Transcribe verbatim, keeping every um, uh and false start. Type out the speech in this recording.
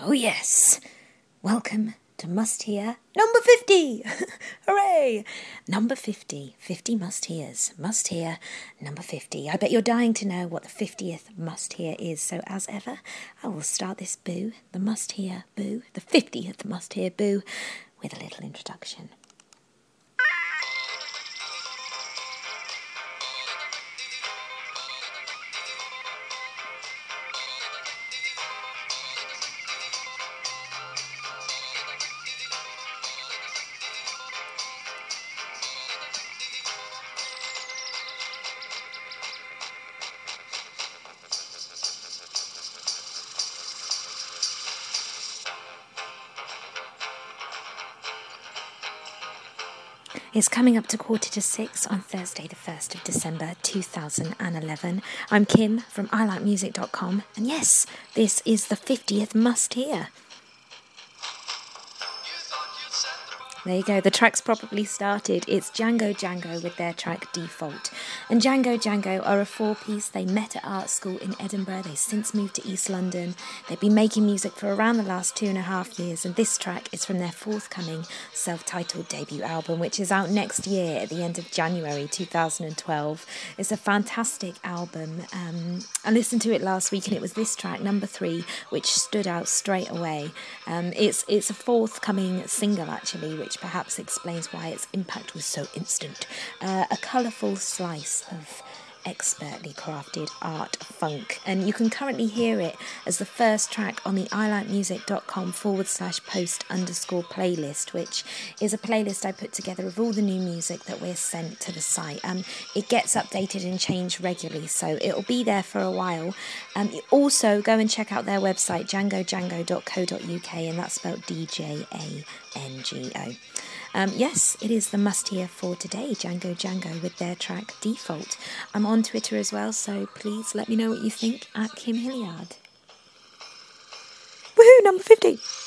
Oh yes, welcome to Must Hear number fifty! Hooray! Number fifty, fifty Must Hears, Must Hear number fifty. I bet you're dying to know what the fiftieth Must Hear is, so as ever, I will start this boo, the Must Hear boo, the fiftieth Must Hear boo, with a little introduction. It's coming up to quarter to six on Thursday, the first of December two thousand eleven. I'm Kim from I like music dot com, and yes, this is the fiftieth Must Hear. There you go, the track's probably started. It's Django Django with their track Default. And Django Django are a four-piece. They met at art school in Edinburgh. They've since moved to East London. They've been making music for around the last two and a half years. And this track is from their forthcoming self-titled debut album, which is out next year at the end of January two thousand twelve. It's a fantastic album. Um, I listened to it last week and it was this track, number three, which stood out straight away. Um, it's, it's a forthcoming single, actually, which perhaps explains why its impact was so instant. Uh, a colourful slice of expertly crafted art funk, and you can currently hear it as the first track on the I like music dot com forward slash post underscore playlist, which is a playlist I put together of all the new music that we're sent to the site. Um, it gets updated and changed regularly, so it'll be there for a while. Um, also, go and check out their website, django django dot co dot uk, and that's spelled D J A N G O. Um, yes, it is the must hear for today, Django Django with their track Default. I'm on Twitter as well, so please let me know what you think at Kim Hilliard. Woohoo, number fifty!